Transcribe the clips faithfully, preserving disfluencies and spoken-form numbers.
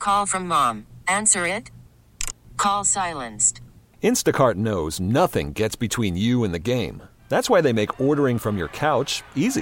Call from mom. Answer it. Call silenced. Instacart knows nothing gets between you and the game. That's why they make ordering from your couch easy.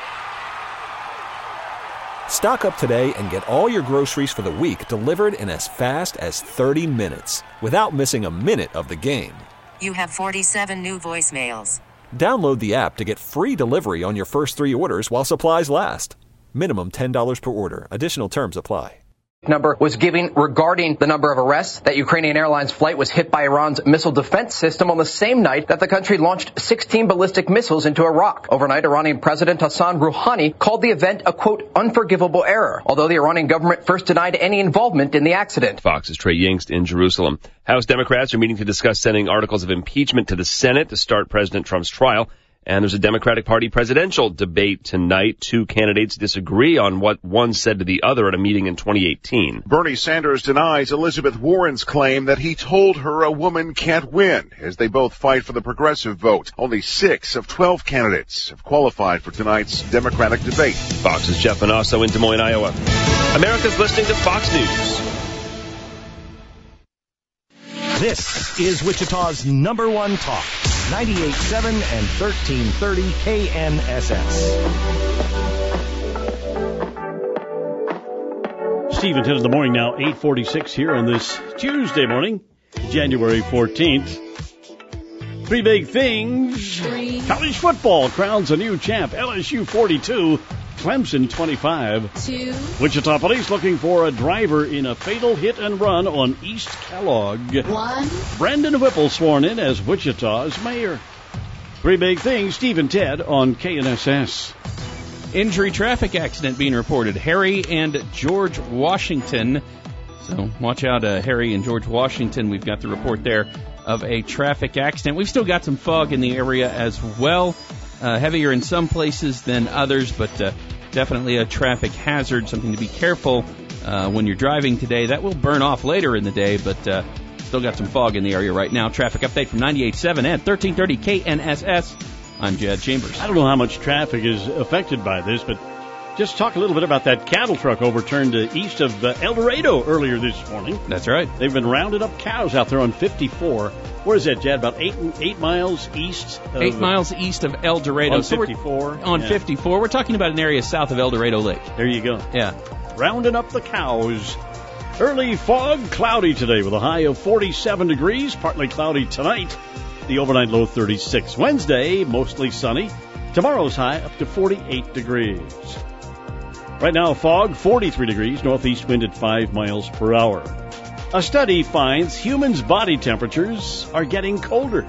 Stock up today and get all your groceries for the week delivered in as fast as thirty minutes without missing a minute of the game. You have forty-seven new voicemails. Download the app to get free delivery on your first three orders while supplies last. Minimum ten dollars per order. Additional terms apply. Number was giving regarding the number of arrests that Ukrainian Airlines flight was hit by Iran's missile defense system on the same night that the country launched sixteen ballistic missiles into Iraq. Overnight, Iranian President Hassan Rouhani called the event a, quote, unforgivable error, although the Iranian government first denied any involvement in the accident. Fox's Trey Yingst in Jerusalem. House Democrats are meeting to discuss sending articles of impeachment to the Senate to start President Trump's trial. And there's a Democratic Party presidential debate tonight. Two candidates disagree on what one said to the other at a meeting in twenty eighteen. Bernie Sanders denies Elizabeth Warren's claim that he told her a woman can't win, as they both fight for the progressive vote. Only six of twelve candidates have qualified for tonight's Democratic debate. Fox's Jeff Manasso in Des Moines, Iowa. America's listening to Fox News. This is Wichita's number one talk, ninety-eight point seven and thirteen thirty K N S S. Steve and ten in the morning now, eight forty-six here on this Tuesday morning, January fourteenth. Three big things. Three. College football crowns a new champ, L S U forty-two. Clemson twenty-five. Two. Wichita police looking for a driver in a fatal hit and run on East Kellogg. One. Brandon Whipple sworn in as Wichita's mayor. Three big things, Steve and Ted on K N S S. Injury traffic accident being reported. Harry and George Washington. So watch out, uh, Harry and George Washington. We've got the report there of a traffic accident. We've still got some fog in the area as well. Uh, heavier in some places than others, but uh, definitely a traffic hazard, something to be careful uh, when you're driving today. That will burn off later in the day, but uh, still got some fog in the area right now. Traffic update from ninety-eight point seven and thirteen thirty K N S S. I'm Jed Chambers. I don't know how much traffic is affected by this, but just talk a little bit about that cattle truck overturned uh, east of uh, El Dorado earlier this morning. That's right. They've been rounding up cows out there on fifty-four. Where is that, Jed? About eight eight miles east? Of, eight miles east of El Dorado. On so fifty-four. On yeah. fifty-four. We're talking about an area south of El Dorado Lake. There you go. Yeah. Rounding up the cows. Early fog, cloudy today with a high of forty-seven degrees. Partly cloudy tonight. The overnight low thirty-six. Wednesday, mostly sunny. Tomorrow's high up to forty-eight degrees. Right now, fog, forty-three degrees. Northeast wind at five miles per hour. A study finds humans' body temperatures are getting colder.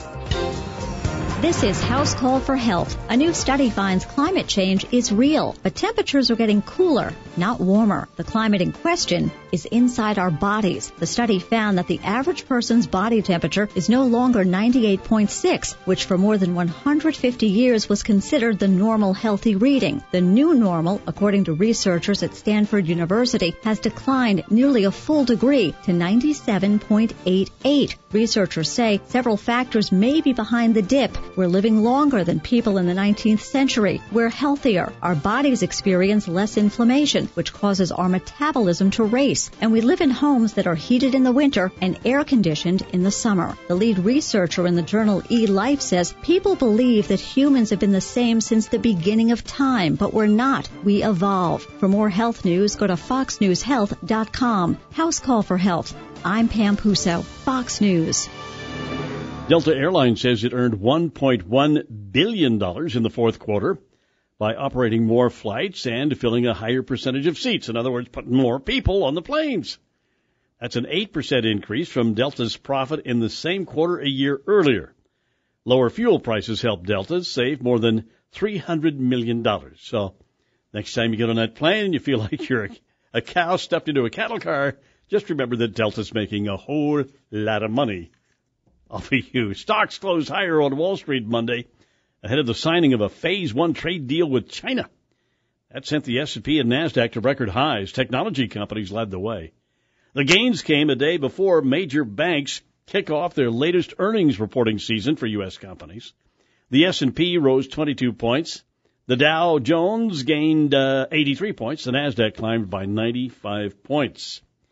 This is House Call for Health. A new study finds climate change is real, but temperatures are getting cooler, not warmer. The climate in question is inside our bodies. The study found that the average person's body temperature is no longer ninety-eight point six, which for more than one hundred fifty years was considered the normal healthy reading. The new normal, according to researchers at Stanford University, has declined nearly a full degree to ninety-seven point eight eight. Researchers say several factors may be behind the dip. We're living longer than people in the nineteenth century. We're healthier. Our bodies experience less inflammation, which causes our metabolism to race. And we live in homes that are heated in the winter and air-conditioned in the summer. The lead researcher in the journal eLife says people believe that humans have been the same since the beginning of time, but we're not. We evolve. For more health news, go to fox news health dot com. House Call for Health. I'm Pam Puso, Fox News. Delta Airlines says it earned one point one billion dollars in the fourth quarter by operating more flights and filling a higher percentage of seats. In other words, putting more people on the planes. That's an eight percent increase from Delta's profit in the same quarter a year earlier. Lower fuel prices helped Delta save more than three hundred million dollars. So next time you get on that plane and you feel like you're a, a cow stuffed into a cattle car, just remember that Delta's making a whole lot of money off of you. Stocks closed higher on Wall Street Monday ahead of the signing of a Phase One trade deal with China. That sent the S and P and NASDAQ to record highs. Technology companies led the way. The gains came a day before major banks kick off their latest earnings reporting season for U S companies. The S and P rose twenty-two points. The Dow Jones gained uh, eighty-three points. The NASDAQ climbed by ninety-five points.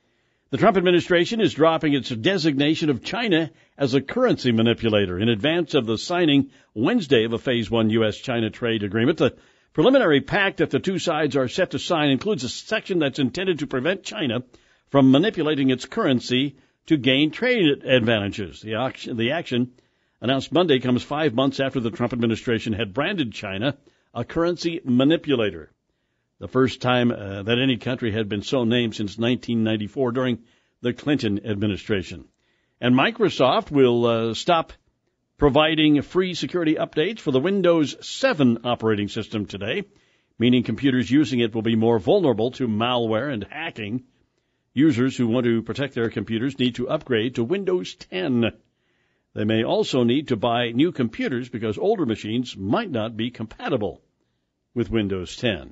The Trump administration is dropping its designation of China as a currency manipulator in advance of the signing Wednesday of a Phase one U S China trade agreement. The preliminary pact that the two sides are set to sign includes a section that's intended to prevent China from manipulating its currency to gain trade advantages. The action, the action announced Monday comes five months after the Trump administration had branded China a currency manipulator. The first time uh, that any country had been so named since nineteen ninety-four during the Clinton administration. And Microsoft will uh, stop providing free security updates for the Windows seven operating system today, meaning computers using it will be more vulnerable to malware and hacking. Users who want to protect their computers need to upgrade to Windows ten. They may also need to buy new computers because older machines might not be compatible with Windows ten.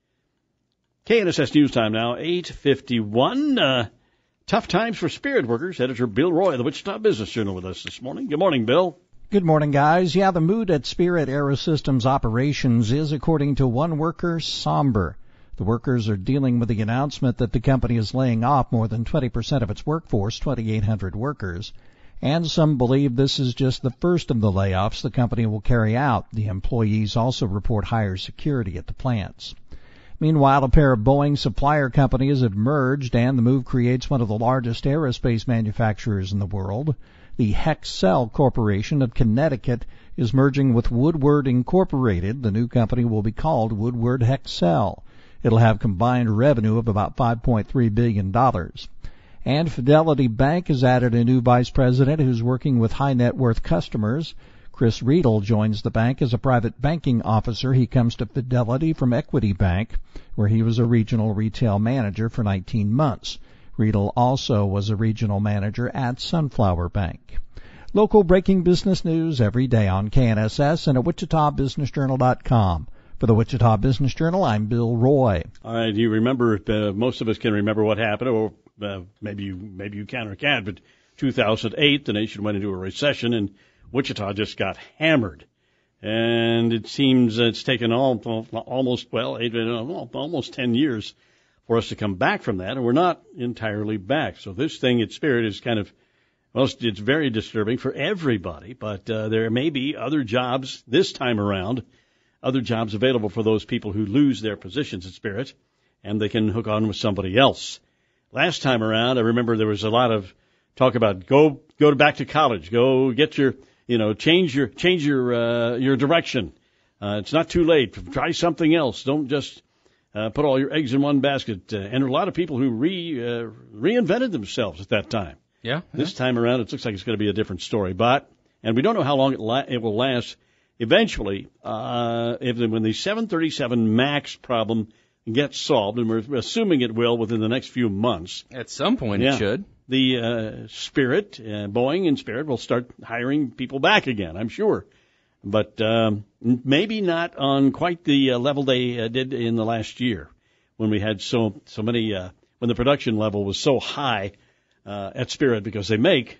K N S S News Time now, eight fifty-one. Uh, tough times for Spirit workers. Editor Bill Roy of the Wichita Business Journal with us this morning. Good morning, Bill. Good morning, guys. Yeah, the mood at Spirit Aerosystems operations is, according to one worker, somber. The workers are dealing with the announcement that the company is laying off more than twenty percent of its workforce, twenty-eight hundred workers. And some believe this is just the first of the layoffs the company will carry out. The employees also report higher security at the plants. Meanwhile, a pair of Boeing supplier companies have merged, and the move creates one of the largest aerospace manufacturers in the world. The Hexcel Corporation of Connecticut is merging with Woodward Incorporated. The new company will be called Woodward Hexcel. It'll have combined revenue of about five point three billion dollars. And Fidelity Bank has added a new vice president who's working with high net worth customers. Chris Riedel joins the bank as a private banking officer. He comes to Fidelity from Equity Bank, where he was a regional retail manager for nineteen months. Riedel also was a regional manager at Sunflower Bank. Local breaking business news every day on K N S S and at Wichita Business Journal dot com. For the Wichita Business Journal, I'm Bill Roy. All right, you remember, uh, most of us can remember what happened, or uh, maybe you maybe you can or can't, but two thousand eight, the nation went into a recession, and Wichita just got hammered. And it seems it's taken all, almost, well, eight, almost ten years for us to come back from that, and we're not entirely back. So this thing at Spirit is kind of, well, it's very disturbing for everybody, but uh, there may be other jobs this time around, other jobs available for those people who lose their positions at Spirit, and they can hook on with somebody else. Last time around, I remember there was a lot of talk about go go back to college, go get your, you know, change your change your uh, your direction. Uh, it's not too late. Try something else. Don't just uh, put all your eggs in one basket. Uh, and a lot of people who re uh, reinvented themselves at that time. Yeah. This time around, it looks like it's going to be a different story. But and we don't know how long it la- it will last. Eventually, uh, if when the seven thirty-seven MAX problem gets solved, and we're assuming it will within the next few months. At some point, yeah, it should. The uh, Spirit, uh, Boeing and Spirit will start hiring people back again, I'm sure. But um, maybe not on quite the uh, level they uh, did in the last year when we had so so many, uh, when the production level was so high uh, at Spirit, because they make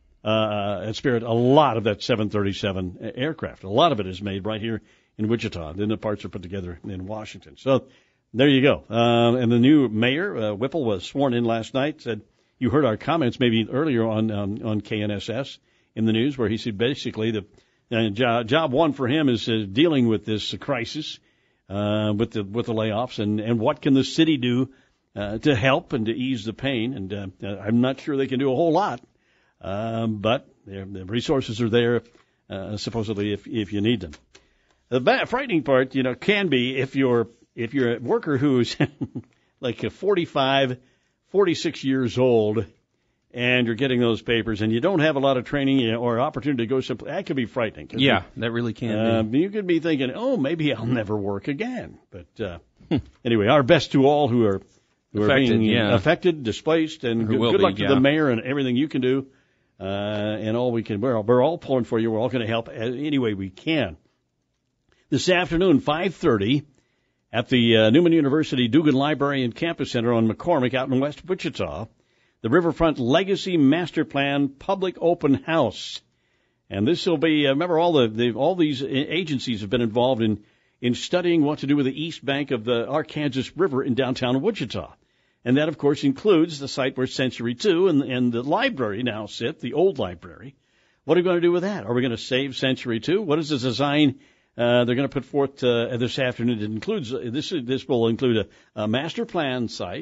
uh, at Spirit a lot of that seven thirty-seven aircraft. A lot of it is made right here in Wichita. Then the parts are put together in Washington. So there you go. Uh, and the new mayor, uh, Whipple, was sworn in last night, said, you heard our comments maybe earlier on um, on K N S S in the news, where he said basically the uh, job, job one for him is uh, dealing with this uh, crisis uh, with the with the layoffs, and, and what can the city do uh, to help and to ease the pain. And uh, I'm not sure they can do a whole lot, um, but the resources are there uh, supposedly if if you need them. The bad, frightening part, you know, can be if you're if you're a worker who's like a forty-five. forty-six years old, and you're getting those papers, and you don't have a lot of training or opportunity to go someplace. That could be frightening. Yeah, you, that really can uh, be. You could be thinking, oh, maybe I'll never work again. But uh, anyway, our best to all who are who affected, are being yeah. affected, displaced, and good, good luck be, to yeah. the mayor and everything you can do. Uh, and all we can, we're all, we're all pulling for you. We're all going to help any way we can. This afternoon, five thirty. At the uh, Newman University Dugan Library and Campus Center on McCormick out in West Wichita, the Riverfront Legacy Master Plan Public Open House. And this will be, uh, remember, all the, the all these agencies have been involved in, in studying what to do with the east bank of the Arkansas River in downtown Wichita. And that, of course, includes the site where Century two and, and the library now sit, the old library. What are we going to do with that? Are we going to save Century two? What is the design uh, they're going to put forth uh, this afternoon? It includes uh, this. This will include a, a master plan site,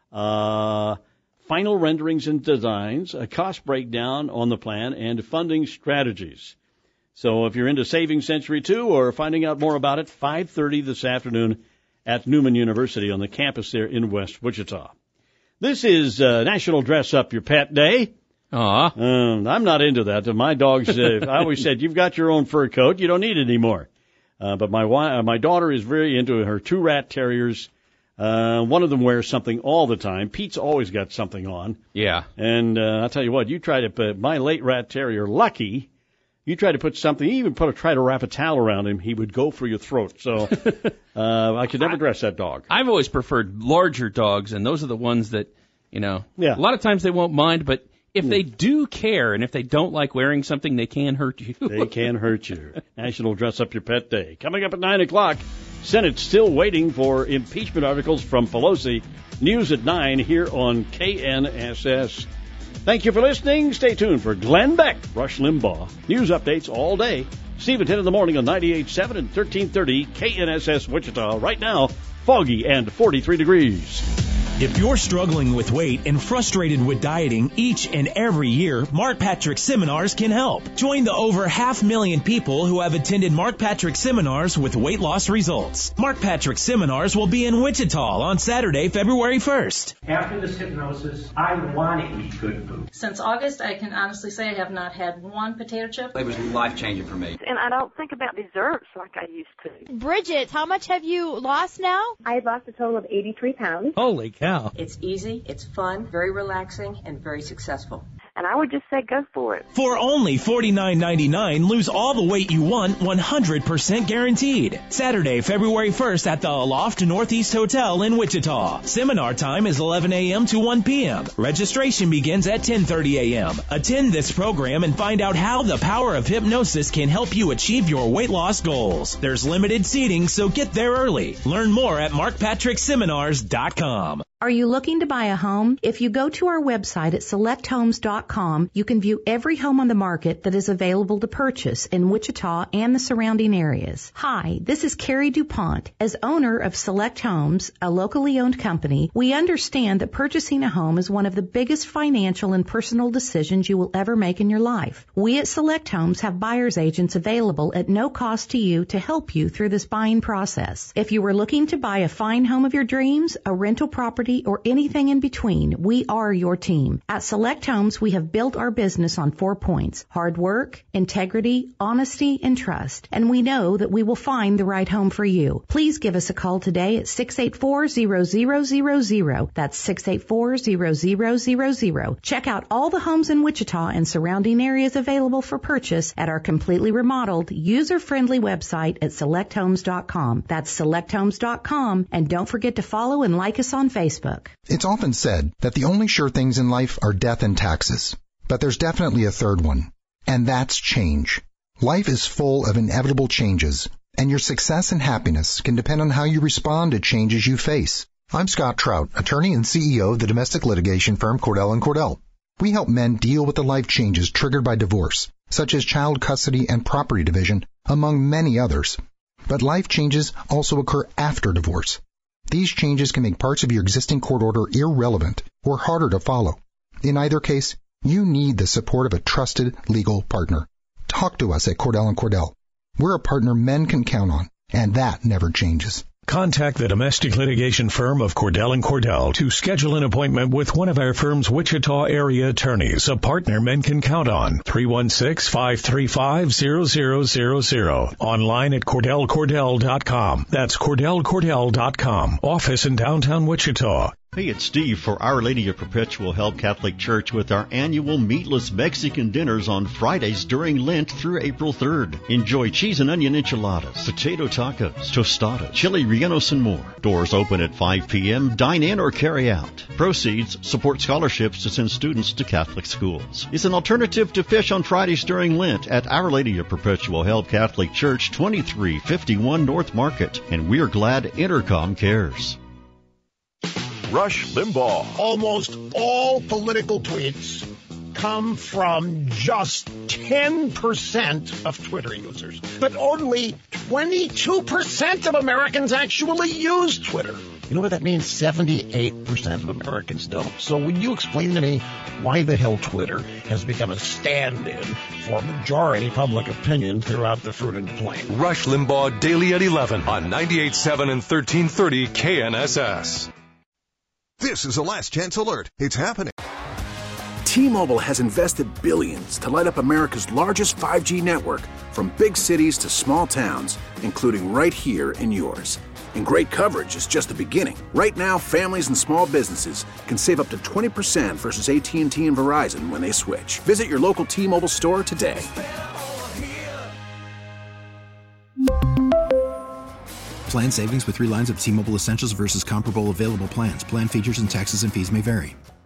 uh, final renderings and designs, a cost breakdown on the plan, and funding strategies. So if you're into saving Century two or finding out more about it, five thirty this afternoon at Newman University on the campus there in West Wichita. This is uh, National Dress Up Your Pet Day. Aw. Um, I'm not into that. My dogs, uh, I always said, you've got your own fur coat. You don't need it anymore. Uh, but my uh, my daughter is very into her two rat terriers. Uh, one of them wears something all the time. Pete's always got something on. Yeah. And uh, I'll tell you what, you try to put my late rat terrier, Lucky, you try to put something, you even put a, try to wrap a towel around him, he would go for your throat. So uh, I could never dress that dog. I've always preferred larger dogs, and those are the ones that, you know, yeah. a lot of times they won't mind, but if they do care and if they don't like wearing something, they can hurt you. They can hurt you. National Dress Up Your Pet Day. Coming up at nine o'clock, Senate's still waiting for impeachment articles from Pelosi. News at nine here on K N S S. Thank you for listening. Stay tuned for Glenn Beck, Rush Limbaugh. News updates all day. Steve at ten in the morning on ninety-eight point seven and thirteen thirty K N S S Wichita. Right now, foggy and forty-three degrees. If you're struggling with weight and frustrated with dieting each and every year, Mark Patrick Seminars can help. Join the over half million people who have attended Mark Patrick Seminars with weight loss results. Mark Patrick Seminars will be in Wichita on Saturday, February first. After this hypnosis, I want to eat good food. Since August, I can honestly say I have not had one potato chip. It was life-changing for me. And I don't think about desserts like I used to. Bridget, how much have you lost now? I've lost a total of eighty-three pounds. Holy cow. It's easy, it's fun, very relaxing, and very successful. And I would just say go for it. For only forty-nine ninety-nine, lose all the weight you want, one hundred percent guaranteed. Saturday, February first at the Aloft Northeast Hotel in Wichita. Seminar time is eleven a.m. to one p.m. Registration begins at ten thirty a.m. Attend this program and find out how the power of hypnosis can help you achieve your weight loss goals. There's limited seating, so get there early. Learn more at mark patrick seminars dot com. Are you looking to buy a home? If you go to our website at select homes dot com, you can view every home on the market that is available to purchase in Wichita and the surrounding areas. Hi, this is Carrie DuPont. As owner of Select Homes, a locally owned company, we understand that purchasing a home is one of the biggest financial and personal decisions you will ever make in your life. We at Select Homes have buyer's agents available at no cost to you to help you through this buying process. If you are looking to buy a fine home of your dreams, a rental property, or anything in between, we are your team. At Select Homes, we have built our business on four points: hard work, integrity, honesty, and trust. And we know that we will find the right home for you. Please give us a call today at six eight four, zero zero zero zero. That's six eight four, zero zero zero zero. Check out all the homes in Wichita and surrounding areas available for purchase at our completely remodeled, user-friendly website at select homes dot com. That's select homes dot com. And don't forget to follow and like us on Facebook. It's often said that the only sure things in life are death and taxes. But there's definitely a third one, and that's change. Life is full of inevitable changes, and your success and happiness can depend on how you respond to changes you face. I'm Scott Trout, attorney and C E O of the domestic litigation firm Cordell and Cordell. We help men deal with the life changes triggered by divorce, such as child custody and property division, among many others. But life changes also occur after divorce. These changes can make parts of your existing court order irrelevant or harder to follow. In either case, you need the support of a trusted legal partner. Talk to us at Cordell and Cordell. We're a partner men can count on, and that never changes. Contact the domestic litigation firm of Cordell and Cordell to schedule an appointment with one of our firm's Wichita area attorneys, a partner men can count on. three one six, five three five, zero zero zero zero. Online at cordell cordell dot com. That's cordell cordell dot com. Office in downtown Wichita. Hey, it's Steve for Our Lady of Perpetual Help Catholic Church with our annual meatless Mexican dinners on Fridays during Lent through April third. Enjoy cheese and onion enchiladas, potato tacos, tostadas, chili rellenos, and more. Doors open at five p.m. Dine in or carry out. Proceeds support scholarships to send students to Catholic schools. It's an alternative to fish on Fridays during Lent at Our Lady of Perpetual Help Catholic Church, twenty-three fifty-one North Market. And we're glad Intercom cares. Rush Limbaugh. Almost all political tweets come from just ten percent of Twitter users. But only twenty-two percent of Americans actually use Twitter. You know what that means? seventy-eight percent of Americans don't. So will you explain to me why the hell Twitter has become a stand-in for majority public opinion throughout the fruited plain? Rush Limbaugh daily at eleven on ninety-eight point seven and thirteen thirty K N S S. This is a last chance alert. It's happening. T-Mobile has invested billions to light up America's largest five G network, from big cities to small towns, including right here in yours. And great coverage is just the beginning. Right now, families and small businesses can save up to twenty percent versus A T and T and Verizon when they switch. Visit your local T-Mobile store today. Plan savings with three lines of T-Mobile Essentials versus comparable available plans. Plan features and taxes and fees may vary.